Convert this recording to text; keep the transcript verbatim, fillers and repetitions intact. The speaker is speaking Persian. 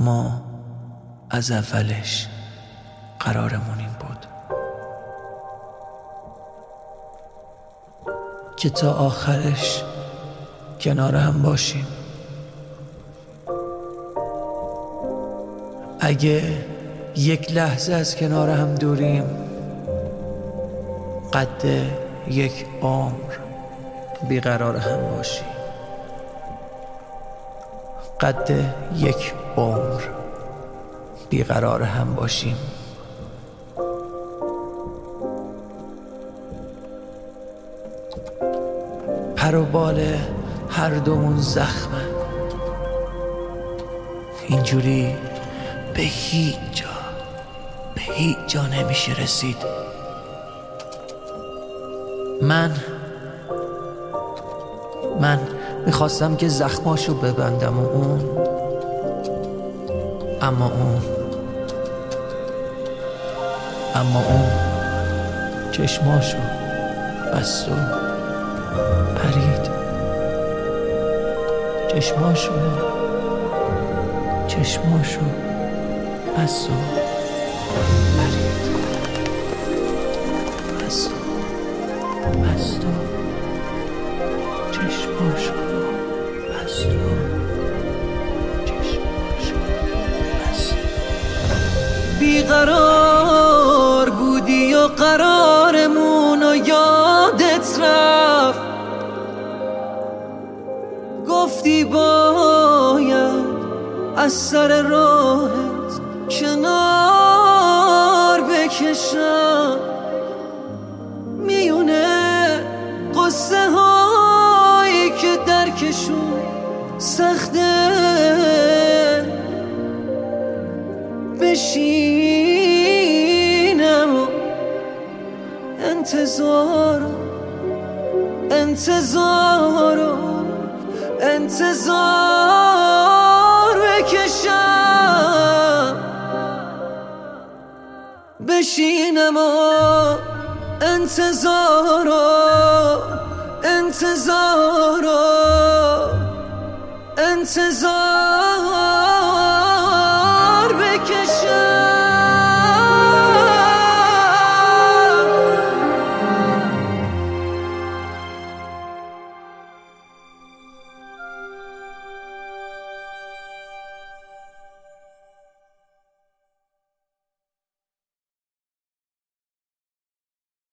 ما از اولش قرارمون این بود که تا آخرش کنار هم باشیم. اگه یک لحظه از کنار هم دوریم قد یک عمر بیقرار هم باشیم. قد یک عمر بیقرار هم باشیم. پر و بال هر دومون زخمه، اینجوری به هیچ جا به هیچ جا نمیشه رسید. من من میخواستم که زخماشو ببندم و اون اما اون اما اون چشماشو بست و پرید. چشماشو چشماشو بست و پرید. بست و بست و چشماشو بست و چشماشو بست. بیقرار بودی و قرارمون و یادت رفت. گفتی باید از سر راهت کنار بکشم. میونه قصه هایی که درکشون سخته، بشینم و انتظار انتظار انتظار بکشم. بشینم و انتظار انتظار انتظار